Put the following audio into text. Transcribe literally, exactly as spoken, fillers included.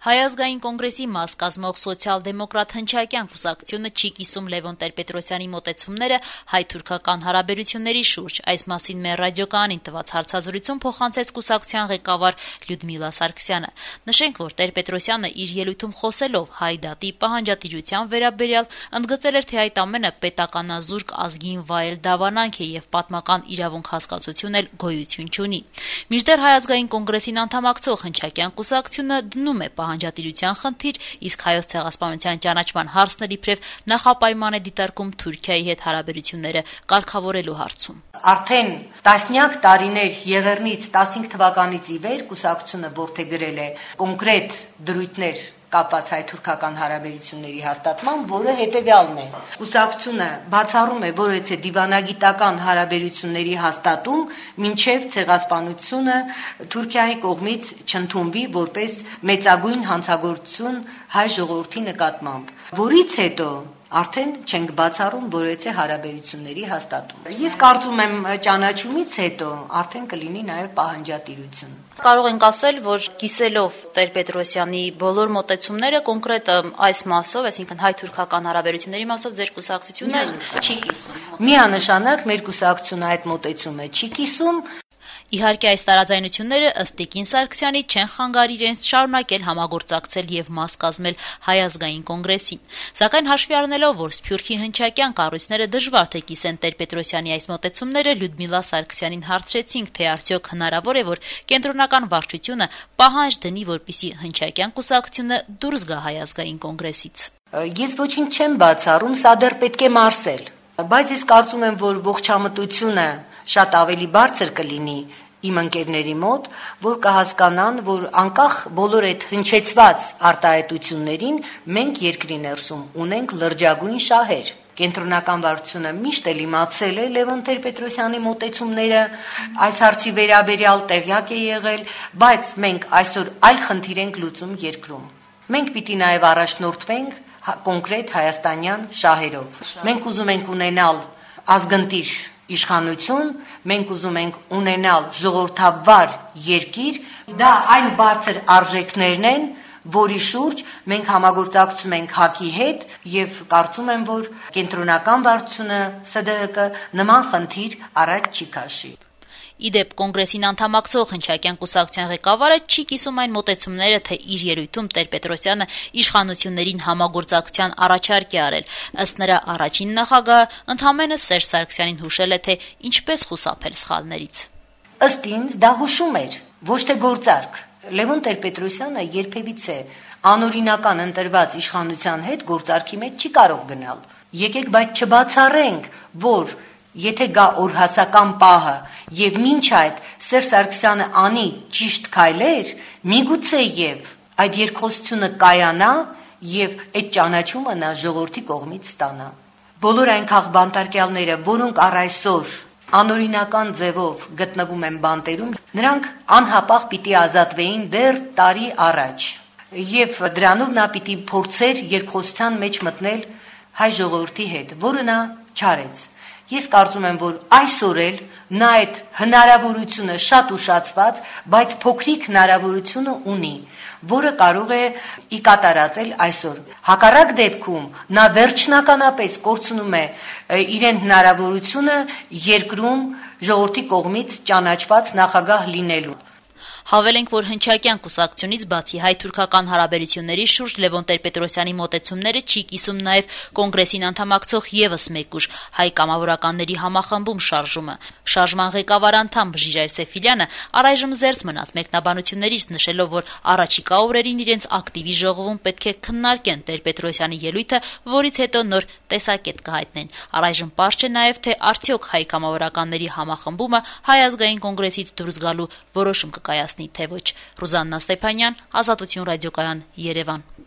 Հայ ազգային կոնգրեսի մաս կազմող սոցիալ-դեմոկրատ հնչակյան կուսակցությունը չի կիսում Լևոն Տեր-Պետրոսյանի մոտեցումները հայ-թուրքական հարաբերությունների շուրջ։ Այս մասին մեր ռադիոկայանին տված հարցազրույցում փոխանցեց կուսակցության ղեկավար Լյուդմիլա Սարգսյանը։ Նշենք, որ Տեր-Պետրոսյանը իր ելույթում խոսելով հայ դատի պահանջատիրության վերաբերյալ ընդգծել էր, թե այդ ամենը պետականազուրկ ազգին վայել դավանանք է եւ պատմական իրավունք հասկացություն էլ գոյություն չունի։ Մինչդեռ Հայ ազգային կոնգրեսին անդամակցող հնչակյան կուսակցությունը դնում է պահանջատիրության խնդիր, իսկ Հայոց ցեղասպանության ճանաչման հարցն իբրև նախապայման է դիտարկում Թուրքիայի հետ հարաբերությունները կարգավորելու հարցում։ Արդեն տասնյակ տարիներ Եղեռնից տասնհինգ թվականից ի վեր կուսակցությունը որդեգրել է կոնկրետ դրույթներ կապված հայ-թուրքական հարաբերությունների հաստատման, որը հետևյալն է. կուսակցությունը բացառում է որևէ դիվանագիտական հարաբերությունների հաստատում, մինչև ցեղասպանությունը Թուրքիայի կողմից չընդունվի որպես մեծագույն հանցագործություն հայ ժողովրդի նկատմամբ, որից հետո արդեն չենք բացառում որևէ հարաբերությունների հաստատում։ Ես կարծում եմ ճանաչումից հետո արդեն կլինի նաև պահանջատիրություն։ Կարող ենք ասել, որ կիսելով Տեր-Պետրոսյանի բոլոր մոտեցումները կոնկրետ այս մասով, այսինքն հայ-թուրքական հարաբերությունների մասով ձեր կուսակցությունը չի կիսում։ Միանշանակ մեր կուսակցությունը այդ մոտեցումը չի կիսում։ Իհարկե, այս տարաձայնությունները ըստ Տիկին Սարգսյանի չեն խանգարի իրենց շարունակել համագործակցել եւ մաս կազմել Հայ ազգային կոնգրեսին։ Սակայն հաշվի առնելով, որ Սփյուռքի հնչակյան կառույցները դժվար թե կիսեն Տեր-Պետրոսյանի այս մոտեցումները, Լյուդմիլա Սարգսյանին հարցրեցինք, թե արդյոք հնարավոր է, որ կենտրոնական վարչությունը պահանջ դնի, որպեսզի հնչակյան կուսակցությունը դուրս գա Հայ ազգային կոնգրեսից։ Ես ոչինչ չեմ բացառում, սա դեռ պետք է մարսել, բայց ես կարծում եմ, որ ողջամտությունը շատ ավելի բարձր կլինի իմ ընկերների մոտ, որ կհասկանան, որ անկախ բոլոր այդ հնչեցված արտահայտություններին մենք երկրի ներսում ունենք լրջագույն շահեր։ Կենտրոնական վարչությունը միշտ էլ իմացել է Լևոն Տեր-Պետրոսյանի մոտեցումները, այս հարցի վերաբերյալ տեղյակ է եղել, բայց մենք այսօր այլ խնդիր ենք լուծում երկրում։ Մենք պիտի նաև առաջնորդվենք կոնկրետ հայաստանյան շահերով։ Մենք ուզում ենք ունենալ ազգընտիր իշխանություն, մենք ուզում ենք ունենալ ժողովրդավար երկիր, դա այն բարձր արժեքներն են, որի շուրջ մենք համագործակցում ենք ՀԱԿ-ի հետ եւ կարծում եմ, որ կենտրոնական վարչությունը Ս D H K նման խնդիր առաջ չի քաշի։ Իդեպ կոնգրեսին անդամակցող հնչակյան կուսակցության ղեկավարը չի կիսում այն մոտեցումները, թե իր ելույթում Տեր-Պետրոսյանը իշխանություններին համագործակցության առաջարկ է արել։ Ըստ նրա առաջին նախագահը ընդհանրապես Սերժ Սարգսյանին հուշել է, թե ինչպես խուսափել սխալներից։ Ըստ ինձ դա հուշում էր, ոչ թե գործարք։ Լևոն Տեր-Պետրոսյանը երբևիցե անօրինական ընտրված իշխանության հետ գործարքի մեջ չի կարող գնալ։ Եկեք բայց չբացառենք, որ եթե գա օրհասական պահը եւ մինչ այդ Սերժ Սարգսյանը անի ճիշտ քայլեր, միգուցե եւ այդ երկխոսությունը կայանա եւ այդ ճանաչումը նա ժողովրդի կողմից ստանա։ Բոլոր այն քաղբանտարկյալները, որոնք առ այսօր անօրինական ձևով գտնվում են բանտերում, նրանք անհապաղ պիտի ազատվեին դեռ տարի առաջ եւ դրանով նա պիտի փորձեր երկխոսության մեջ մտնել հայ ժողովրդի հետ, որը նա չարեց։ Ես կարծում եմ, որ այսօր էլ նա այդ հնարավորությունը շատ ուշացված, բայց փոքրիկ հնարավորությունը ունի, որը կարող է ի կատարածել այսօր։ Հակառակ դեպքում նա վերջնականապես կորցնում է իրեն հնարավորությունը երկրում ժողովրդի կողմից ճանաչված նախագահ լինելու։ Հավելենք, որ հնչակյան կուսակցությունից բացի հայ-թուրքական հարաբերությունների շուրջ Լևոն Տեր-Պետրոսյանի մոտեցումները չի կիսում նաև կոնգրեսին անդամակցող եւս մեկ ուժ հայ կամավորականների համախմբում շարժումը։ Շարժման ղեկավար անդամ Բժիրայր Սեֆիլյանը առայժմ զերծ մնաց մեկնաբանություններից, նշելով, որ առաջիկա օրերին իրենց ակտիվի ժողովում պետք է քննարկեն Տեր-Պետրոսյանի ելույթը, որից հետո նոր տեսակետ կհայտնեն։ Առայժմ պարզ չէ նաև, թե արդյոք հայ կամավորականների համախմբումը Հայ ազգային կոնգրեսից դուրս գալու որոշում կկայացնի, թե ոչ։ Ռուզաննա Ստեփանյան, Ազատություն ռադիոկայան, Երևան։